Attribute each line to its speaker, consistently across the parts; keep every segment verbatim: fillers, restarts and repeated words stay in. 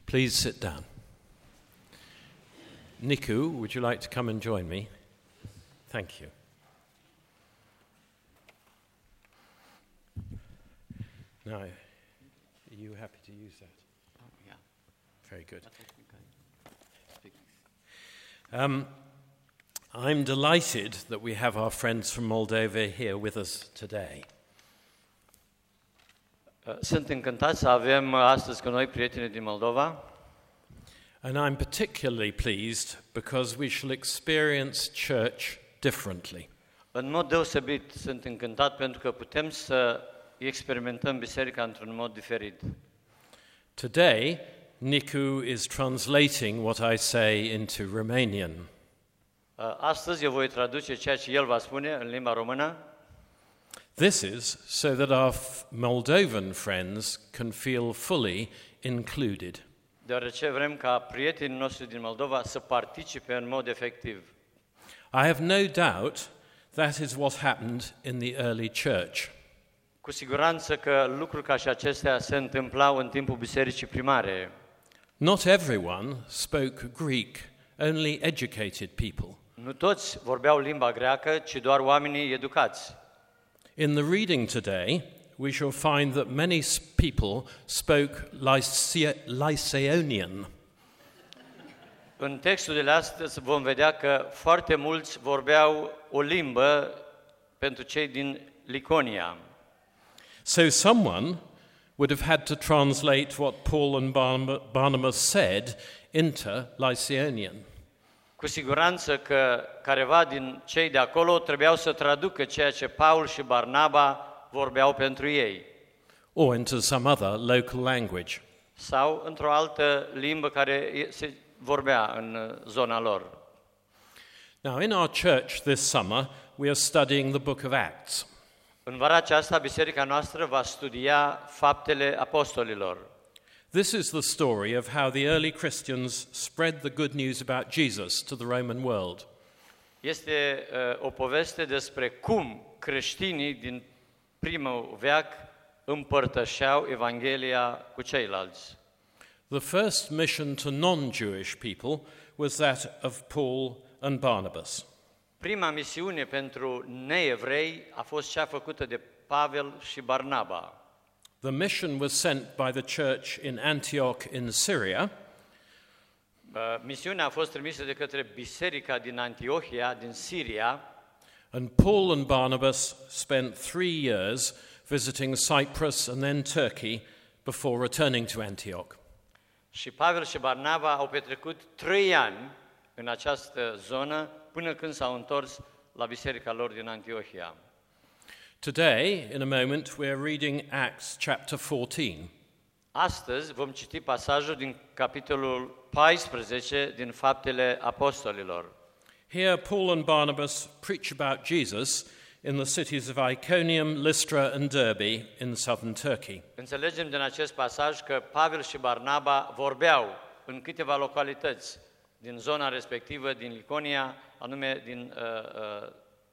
Speaker 1: Please sit down. Niku, would you like to come and join me? Thank you. Now, are you happy to use that?
Speaker 2: Oh, yeah.
Speaker 1: Very good. Um, I'm delighted that we have our friends from Moldova here with us today.
Speaker 2: Sunt încântat să avem astăzi cu noi prieteni din Moldova.
Speaker 1: And I'm particularly pleased because we shall experience church differently.
Speaker 2: În mod deosebit sunt încântat pentru că putem să experimentăm biserica într-un mod diferit.
Speaker 1: Today, Niku is translating what I say into Romanian.
Speaker 2: Astăzi eu voi traduce ceea ce el va spune în limba română.
Speaker 1: This is so that our Moldovan friends can feel fully included.
Speaker 2: Deoarece vrem ca prietenii noștri din Moldova să participe în mod efectiv.
Speaker 1: I have no doubt that is what happened in the early church.
Speaker 2: Cu siguranță că lucruri ca și acestea se întâmplau în timpul bisericii primare.
Speaker 1: Not everyone spoke Greek, only educated people.
Speaker 2: Nu toți vorbeau limba greacă, ci doar oamenii educați.
Speaker 1: In the reading today, we shall find that many people spoke Lycaonian.
Speaker 2: În textul de astăzi vom vedea că foarte mulți vorbeau o limbă pentru cei din Liconia.
Speaker 1: So someone would have had to translate what Paul and Barnabas said into Lycaonian.
Speaker 2: Cu siguranță că careva din cei de acolo trebuiau să traducă ceea ce Paul și Barnaba vorbeau pentru ei.
Speaker 1: Or into some other local language.
Speaker 2: Sau într-o altă limbă care se vorbea în zona lor.
Speaker 1: Now, in our church this summer, we are studying the book of Acts.
Speaker 2: În vara aceasta, biserica noastră va studia faptele apostolilor.
Speaker 1: This is the story of how the early Christians spread the good news about Jesus to the Roman world.
Speaker 2: Este uh, o poveste despre cum creștinii din primul veac împărtășeau Evanghelia cu ceilalți.
Speaker 1: The first mission to non-Jewish people was that of Paul and Barnabas.
Speaker 2: Prima misiune pentru neevrei a fost cea făcută de Pavel și Barnaba.
Speaker 1: The mission was sent by the church in Antioch in Syria.
Speaker 2: Uh, misiunea a fost trimisă de către biserica din Antiohia, din Siria.
Speaker 1: And Paul and Barnabas spent three years visiting Cyprus and then Turkey before returning to Antioch.
Speaker 2: Și Pavel și Barnaba au petrecut trei ani în această zonă până când s-au întors la biserica lor din Antiohia.
Speaker 1: Today, in a moment, we are reading Acts chapter fourteen.
Speaker 2: Astăzi vom citi pasajul din capitolul paisprezece din Faptele Apostolilor.
Speaker 1: Here, Paul and Barnabas preach about Jesus in the cities of Iconium, Lystra and Derbe in southern Turkey.
Speaker 2: Înțelegem din acest pasaj că Pavel și Barnaba vorbeau în câteva localități din zona respectivă, din Liconia, anume din uh, uh,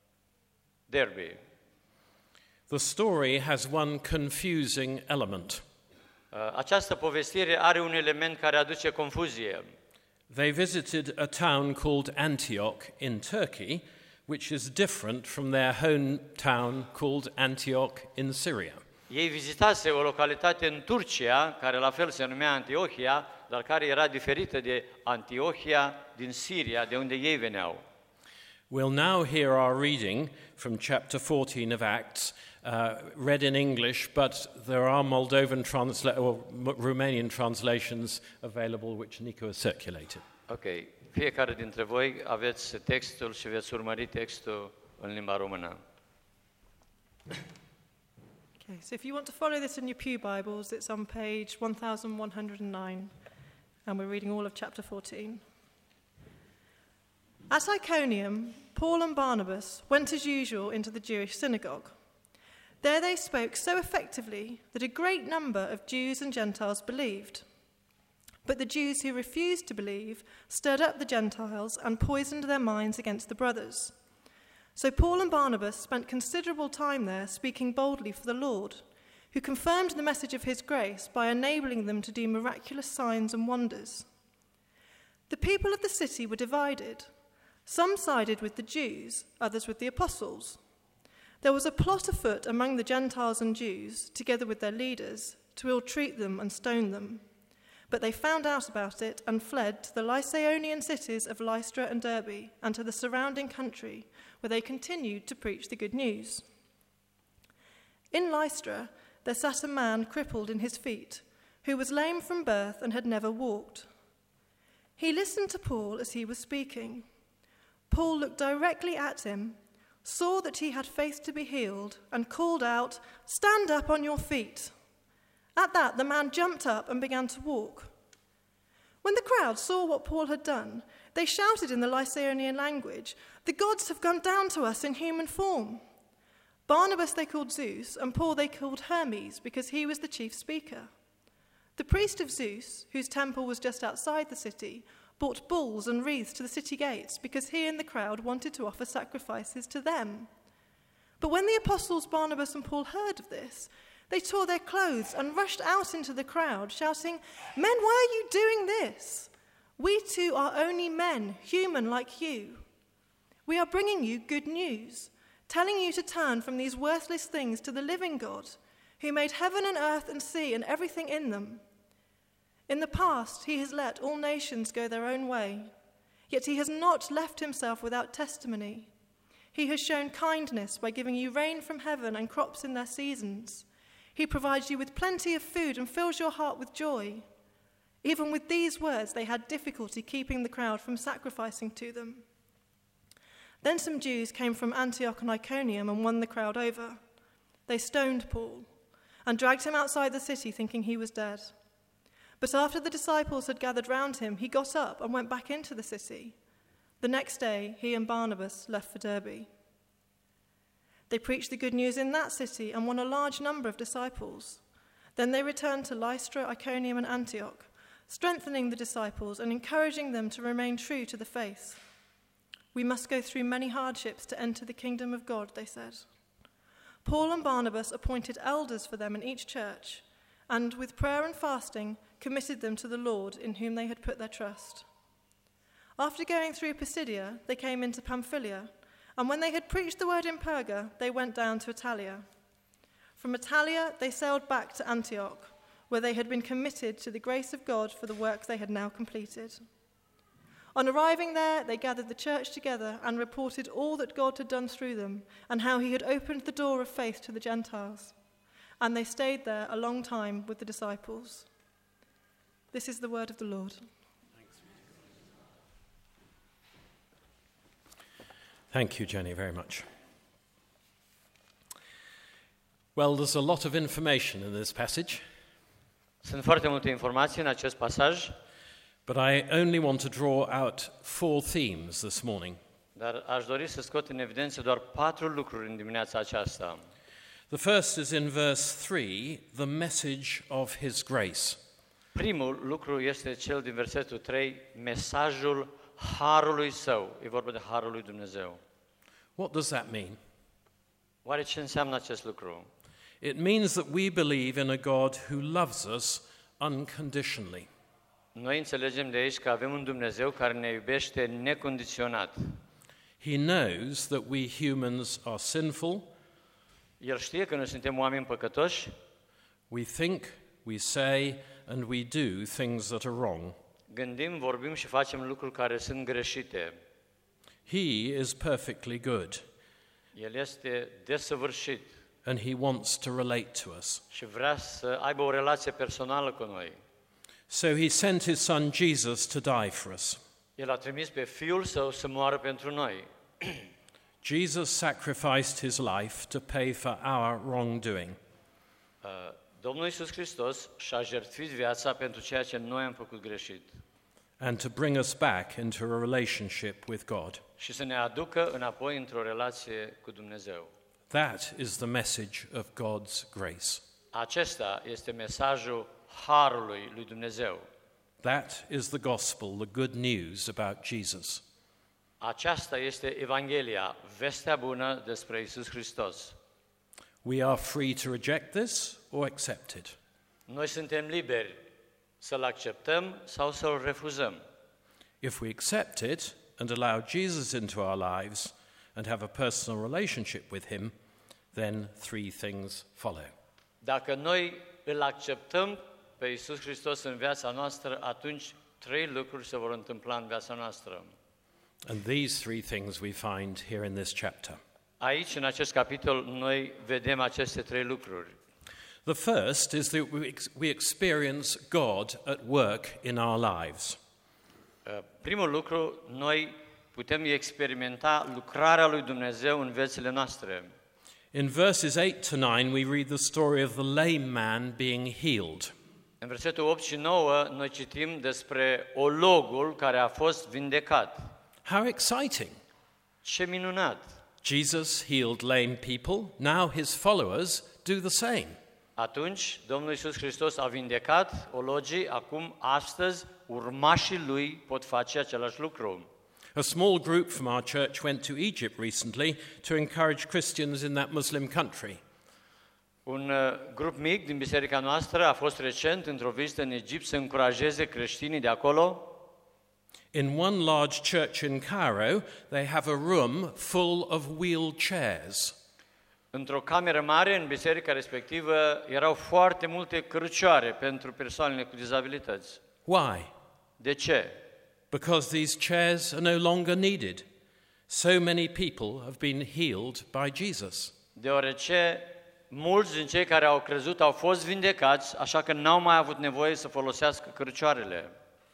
Speaker 2: Derbe.
Speaker 1: The story has one confusing element.
Speaker 2: Uh, această povestire are un element care aduce confuzie.
Speaker 1: They visited a town called Antioch in Turkey, which is different from their hometown called Antioch in Syria.
Speaker 2: Ei vizitase o localitate în Turcia, care la fel se numea Antiohia, dar care era diferită de Antiohia din Siria, de unde ei veneau.
Speaker 1: We'll now hear our reading from chapter fourteen of Acts, uh, read in English, but there are Moldovan transla- or Romanian translations available which Nico has circulated.
Speaker 2: Ok, fiecare dintre voi aveți textul și veți urmări textul în limba română.
Speaker 3: Okay, so if you want to follow this in your pew Bibles, it's on page one thousand one hundred nine, and we're reading all of chapter fourteen. At Iconium, Paul and Barnabas went as usual into the Jewish synagogue. There they spoke so effectively that a great number of Jews and Gentiles believed. But the Jews who refused to believe stirred up the Gentiles and poisoned their minds against the brothers. So Paul and Barnabas spent considerable time there speaking boldly for the Lord, who confirmed the message of his grace by enabling them to do miraculous signs and wonders. The people of the city were divided. Some sided with the Jews, others with the apostles. There was a plot afoot among the Gentiles and Jews, together with their leaders, to ill-treat them and stone them. But they found out about it and fled to the Lycaonian cities of Lystra and Derbe and to the surrounding country, where they continued to preach the good news. In Lystra there sat a man crippled in his feet, who was lame from birth and had never walked. He listened to Paul as he was speaking. Paul looked directly at him, saw that he had faith to be healed, and called out, "Stand up on your feet." At that, the man jumped up and began to walk. When the crowd saw what Paul had done, they shouted in the Lycaonian language, "The gods have come down to us in human form." Barnabas they called Zeus, and Paul they called Hermes, because he was the chief speaker. The priest of Zeus, whose temple was just outside the city, brought bulls and wreaths to the city gates, because he and the crowd wanted to offer sacrifices to them. But when the apostles Barnabas and Paul heard of this, they tore their clothes and rushed out into the crowd, shouting, "Men, why are you doing this? We too are only men, human like you. We are bringing you good news, telling you to turn from these worthless things to the living God, who made heaven and earth and sea and everything in them. In the past, he has let all nations go their own way, yet he has not left himself without testimony. He has shown kindness by giving you rain from heaven and crops in their seasons. He provides you with plenty of food and fills your heart with joy." Even with these words, they had difficulty keeping the crowd from sacrificing to them. Then some Jews came from Antioch and Iconium and won the crowd over. They stoned Paul and dragged him outside the city, thinking he was dead. But after the disciples had gathered round him, he got up and went back into the city. The next day, he and Barnabas left for Derbe. They preached the good news in that city and won a large number of disciples. Then they returned to Lystra, Iconium, and Antioch, strengthening the disciples and encouraging them to remain true to the faith. "We must go through many hardships to enter the kingdom of God," they said. Paul and Barnabas appointed elders for them in each church, and with prayer and fasting committed them to the Lord in whom they had put their trust. After going through Pisidia, they came into Pamphylia, and when they had preached the word in Perga, they went down to Attalia. From Attalia, they sailed back to Antioch, where they had been committed to the grace of God for the work they had now completed. On arriving there, they gathered the church together and reported all that God had done through them and how he had opened the door of faith to the Gentiles. And they stayed there a long time with the disciples. This is the word of the Lord.
Speaker 1: Thank you, Jenny, very much. Well, there's a lot of information in this passage.
Speaker 2: Sunt foarte multe informații în acest pasaj,
Speaker 1: but I only want to draw out four themes this morning.
Speaker 2: dar aș dori să scot în evidență doar patru lucruri în dimineața aceasta.
Speaker 1: The first is in verse three, the message of his grace.
Speaker 2: Primul lucru este cel din versetul trei, mesajul harului său. E vorba de harul lui Dumnezeu.
Speaker 1: What does that mean?
Speaker 2: Oare ce înseamnă acest lucru?
Speaker 1: It means that we believe in a God who loves us unconditionally.
Speaker 2: Noi înțelegem de aici că avem un Dumnezeu care ne iubește necondiționat.
Speaker 1: He knows that we humans are sinful.
Speaker 2: El știe că noi suntem oameni păcătoși.
Speaker 1: We think, we say, and we do things that are wrong.
Speaker 2: Gândim, vorbim și facem lucruri care sunt greșite.
Speaker 1: He is perfectly good.
Speaker 2: El este desăvârșit.
Speaker 1: And he wants to relate to us.
Speaker 2: Și vrea să aibă o relație personală cu noi.
Speaker 1: So he sent his son Jesus to die for us.
Speaker 2: El a trimis pe Fiul Său să moară pentru noi.
Speaker 1: Jesus sacrificed his life to pay for our wrongdoing.
Speaker 2: Uh, Domnul Iisus Hristos și-a jertfit viața pentru ceea ce noi am făcut greșit.
Speaker 1: And to bring us back into a relationship with God.
Speaker 2: Și să ne aducă înapoi într-o relație cu Dumnezeu.
Speaker 1: That is the message of God's grace.
Speaker 2: Acesta este mesajul harului lui Dumnezeu.
Speaker 1: That is the gospel, the good news about Jesus.
Speaker 2: Aceasta este Evanghelia, vestea bună despre Iisus Hristos.
Speaker 1: We are free to reject this or accept it.
Speaker 2: Noi suntem liberi să-l acceptăm sau să-l refuzăm.
Speaker 1: If we accept it and allow Jesus into our lives and have a personal relationship with him, then three things follow.
Speaker 2: Dacă noi îl acceptăm pe Iisus Hristos în viața noastră, atunci trei lucruri se vor întâmpla în viața noastră.
Speaker 1: And these three things we find here in this chapter.
Speaker 2: Aici, în acest capitol, noi vedem aceste trei lucruri.
Speaker 1: The first is that we ex- we experience God at work in our lives.
Speaker 2: Uh, Primul lucru, noi putem experimenta lucrarea lui Dumnezeu în viețile noastre.
Speaker 1: In verses eight to nine, we read the story of the lame man being healed.
Speaker 2: În versetul opt și nouă, noi citim despre ologul care a fost vindecat.
Speaker 1: How exciting!
Speaker 2: Ce minunat!
Speaker 1: Jesus healed lame people. Now his followers do the same.
Speaker 2: Atunci, Domnul Iisus Hristos a vindecat ologii, acum, astăzi, urmașii lui pot face același lucru.
Speaker 1: A small group from our church went to Egypt recently to encourage Christians in that Muslim country.
Speaker 2: Un uh, grup mic din biserica noastră a fost recent într-o vizită în Egipt să încurajeze creștinii de acolo.
Speaker 1: In one large church in Cairo, they have a room full of wheelchairs.
Speaker 2: Într-o cameră mare, în biserica respectivă, erau foarte multe cărăcioare pentru persoanele cu dizabilități.
Speaker 1: Why?
Speaker 2: De ce?
Speaker 1: Because these chairs are no longer needed. So many people have been healed by Jesus.
Speaker 2: Deoarece mulți din cei care au crezut au fost vindecați, așa că n-au mai avut nevoie să folosească cărăcioarele.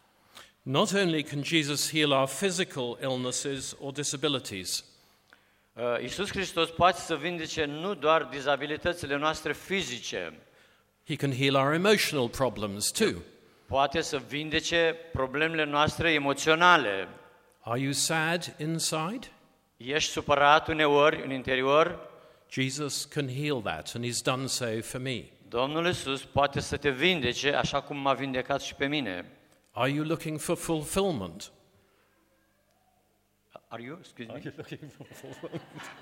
Speaker 1: Not only can Jesus heal our physical illnesses or disabilities,
Speaker 2: Uh, Iisus Hristos poate să vindece nu doar dizabilitățile noastre fizice,
Speaker 1: he can heal our emotional problems too.
Speaker 2: poate să vindece problemele noastre emoționale.
Speaker 1: Are you sad inside?
Speaker 2: Ești supărat uneori în interior?
Speaker 1: Jesus can heal that, and he's done so for me.
Speaker 2: Domnul Iisus poate să te vindece așa cum m-a vindecat și pe mine.
Speaker 1: Are you looking for fulfillment?
Speaker 2: Are you? Excuse me?
Speaker 1: Are you looking for fulfillment?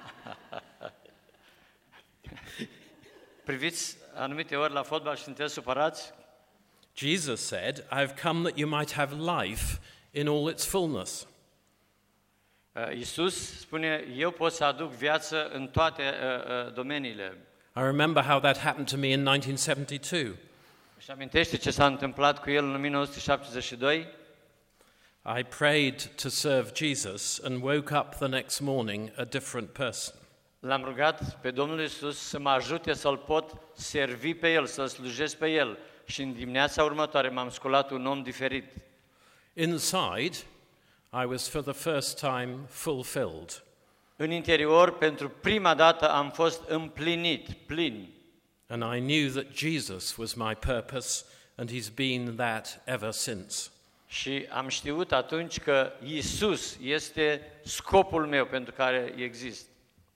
Speaker 2: Priviți anumite ori la fotbal și sunteți supărați?
Speaker 1: Jesus said, I've come that you might have life in all its fullness.
Speaker 2: Uh, Iisus spune, eu pot să aduc viață în toate uh, uh, domeniile.
Speaker 1: I remember how that happened to me in nineteen seventy-two.
Speaker 2: Și amintește ce s-a întâmplat cu el în nouăsprezece șaptezeci și doi?
Speaker 1: I prayed to serve Jesus and woke up the next morning a different person.
Speaker 2: L-am rugat pe Domnul Iisus să mă ajute să-L pot servi pe El, să-L slujesc pe El. Și în dimineața următoare m-am sculat un om diferit.
Speaker 1: Inside, I was for the first time fulfilled.
Speaker 2: În interior, pentru prima dată, am fost împlinit, plin.
Speaker 1: And I knew that Jesus was my purpose, and he's been that ever since.
Speaker 2: Și am știut atunci că Iisus este scopul meu pentru care exist.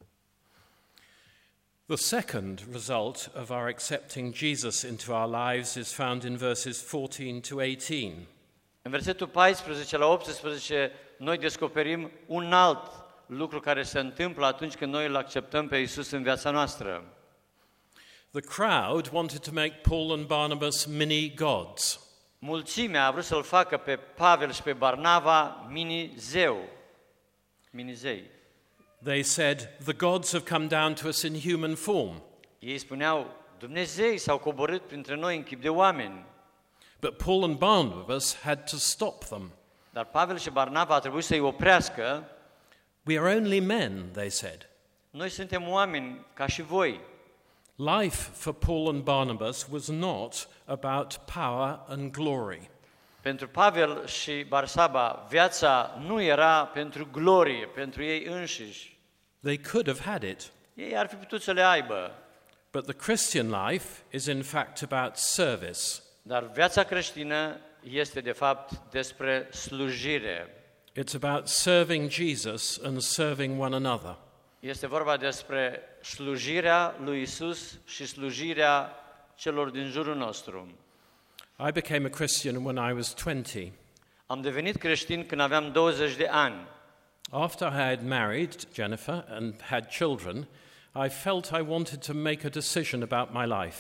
Speaker 1: The second result of our accepting Jesus into our lives is found in verses fourteen to eighteen.
Speaker 2: În versetul paisprezece la optsprezece, noi descoperim un alt lucru care se întâmplă atunci când noi îl acceptăm pe Iisus în viața noastră.
Speaker 1: The crowd wanted to make Paul and Barnabas mini gods.
Speaker 2: Mulțimea a vrut să-l facă pe Pavel și pe Barnava mini-zeu, mini-zei.
Speaker 1: They said, the gods have come down to us in human form.
Speaker 2: Ei spuneau, Dumnezei s-au coborât printre noi în chip de oameni.
Speaker 1: But Paul and Barnabas had to stop them.
Speaker 2: Dar Pavel și Barnava a trebuit să-i oprească.
Speaker 1: We are only men, they said.
Speaker 2: Noi suntem oameni ca și voi.
Speaker 1: Life for Paul and Barnabas was not about power and glory.
Speaker 2: Pentru Pavel și Barsaba, viața nu era pentru glorie, pentru ei înșiși.
Speaker 1: They could have had it.
Speaker 2: Ei ar fi putut să le aibă.
Speaker 1: But the Christian life is in fact about service.
Speaker 2: Dar viața creștină este de fapt despre slujire.
Speaker 1: It's about serving Jesus and serving one another.
Speaker 2: Este vorba despre slujirea lui Isus și slujirea celor din jurul nostru.
Speaker 1: I became a Christian when I was twenty.
Speaker 2: Am devenit creștin când aveam douăzeci de ani.
Speaker 1: After I had married Jennifer and had children, I felt I wanted to make a decision about my life.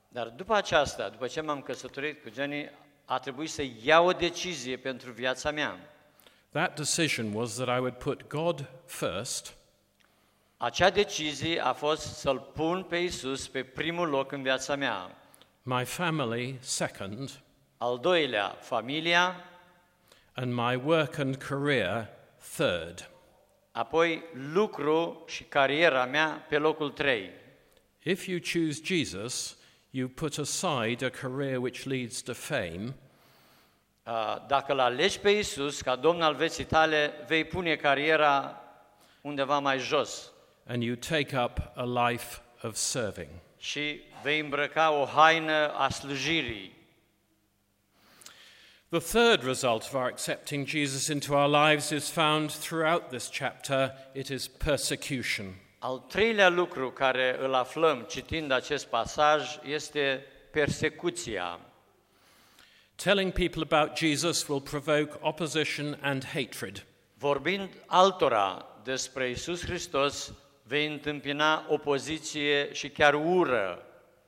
Speaker 2: Dar după aceasta, după ce m-am căsătorit cu Jenny, a trebuit să iau o decizie pentru viața mea.
Speaker 1: That decision was that I would put God first
Speaker 2: Acea decizie a fost să-L pun pe Iisus pe primul loc în viața mea.
Speaker 1: my family second,
Speaker 2: Al doilea, familia,
Speaker 1: and my work and career third.
Speaker 2: apoi lucru și cariera mea pe locul trei.
Speaker 1: If you choose Jesus, you put aside a career which leads to fame,
Speaker 2: Dacă îl alegi pe Iisus ca Domn al vieții tale, vei pune cariera undeva mai jos
Speaker 1: and you take up a life of serving.
Speaker 2: și vei îmbrăca o haină a slujirii.
Speaker 1: The third result of our accepting Jesus into our lives is found throughout this chapter. It is persecution.
Speaker 2: Al treilea lucru care îl aflăm citind acest pasaj este persecuția.
Speaker 1: Telling people about Jesus will provoke opposition and hatred.
Speaker 2: Vorbind altora despre Iisus Hristos, vei întâmpina opoziție și chiar ură.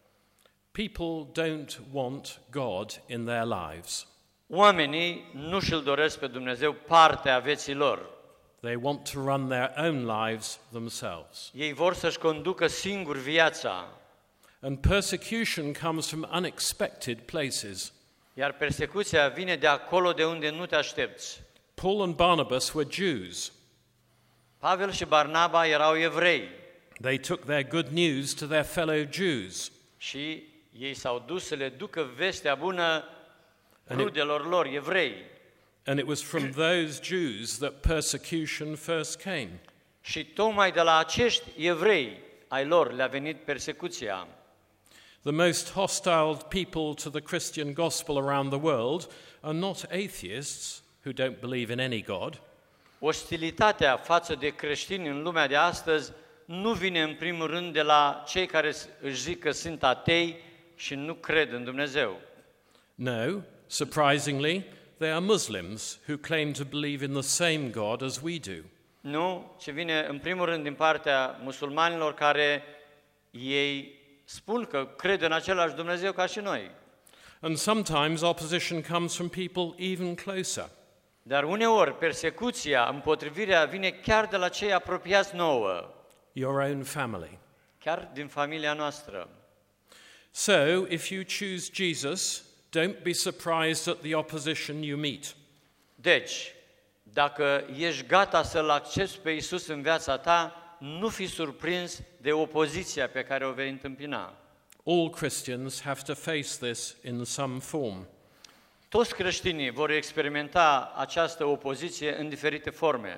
Speaker 1: People don't want God in their lives.
Speaker 2: Oamenii nu și-l doresc pe Dumnezeu partea vieții lor.
Speaker 1: They want to run their own lives themselves.
Speaker 2: Ei vor să-și conducă singur viața,
Speaker 1: And persecution comes from unexpected places.
Speaker 2: iar persecuția vine de acolo de unde nu te aștepți.
Speaker 1: Paul and Barnabas were Jews.
Speaker 2: Pavel și Barnaba erau evrei
Speaker 1: They took their good news to their fellow Jews.
Speaker 2: și ei s-au dus să le ducă vestea bună rudelor lor, evrei.
Speaker 1: And it was from those Jews that persecution first came.
Speaker 2: Și tocmai de la acești evrei ai lor le-a venit persecuția.
Speaker 1: The most hostile people to the Christian gospel around the world are not atheists who don't believe in any God.
Speaker 2: Ostilitatea față de creștini în lumea de astăzi nu vine în primul rând de la cei care își zic că sunt atei și nu cred în Dumnezeu.
Speaker 1: No, surprisingly, they are Muslims who claim to believe in the same God as we do.
Speaker 2: Nu, ce vine în primul rând din partea musulmanilor care ei spun că cred în același Dumnezeu ca și noi.
Speaker 1: And sometimes opposition comes from people even closer.
Speaker 2: Dar uneori persecuția, împotrivirea vine chiar de la cei apropiați nouă,
Speaker 1: Your own family.
Speaker 2: chiar din familia noastră.
Speaker 1: So, if you choose Jesus, don't be surprised at the opposition you meet.
Speaker 2: Deci, dacă ești gata să-L accepți pe Iisus în viața ta, nu fi surprins de opoziția pe care o vei întâmpina.
Speaker 1: All Christians have to face this in some form.
Speaker 2: Toți creștinii vor experimenta această opoziție în diferite forme.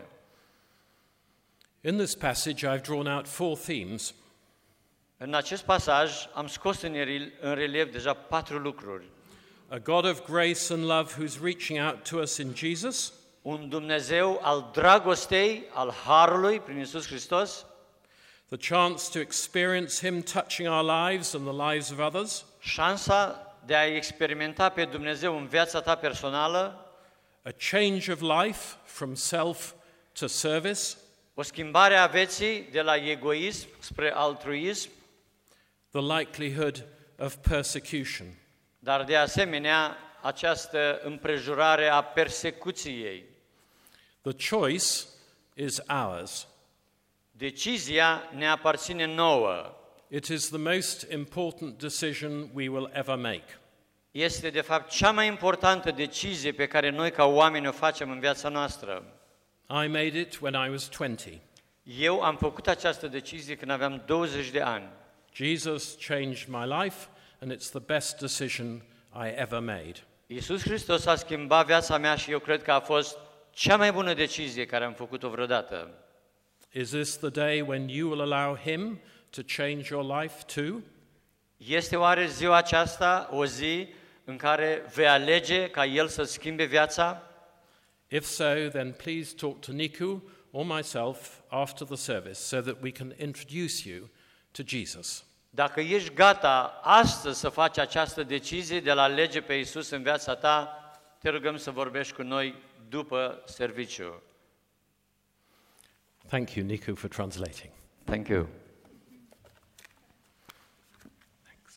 Speaker 1: In this passage, I've drawn out four themes.
Speaker 2: În acest pasaj am scos în rel- în relief deja patru lucruri.
Speaker 1: A God of grace and love who's reaching out to us in Jesus,
Speaker 2: Un Dumnezeu al dragostei, al harului prin Iisus Hristos,
Speaker 1: the chance to experience Him touching our lives and the lives of others,
Speaker 2: șansa de a experimenta pe Dumnezeu în viața ta personală,
Speaker 1: a change of life from self to service,
Speaker 2: o schimbare a vieții de la egoism spre altruism,
Speaker 1: the likelihood of persecution.
Speaker 2: dar de asemenea această împrejurare a persecuției.
Speaker 1: The choice is ours.
Speaker 2: Decizia ne aparține nouă.
Speaker 1: It is the most important decision we will ever make.
Speaker 2: Este de fapt cea mai importantă decizie pe care noi ca oameni o facem în viața noastră.
Speaker 1: I made it when I was twenty.
Speaker 2: Eu am făcut această decizie când aveam douăzeci de ani.
Speaker 1: Jesus changed my life, and it's the best decision I ever made.
Speaker 2: Iisus Hristos a schimbat viața mea și eu cred că a fost cea mai bună decizie care am făcut-o vreodată.
Speaker 1: Is this the day when you will allow Him to change your life too?
Speaker 2: Este oare ziua aceasta o zi în care vei alege ca El să schimbe viața?
Speaker 1: If so, then please talk to Niku or myself after the service so that we can introduce you to Jesus.
Speaker 2: Dacă ești gata astăzi să faci această decizie de a alege pe Iisus în viața ta, te rugăm să vorbești cu noi după serviciu.
Speaker 1: Thank you, Niku, for translating.
Speaker 2: Thank you.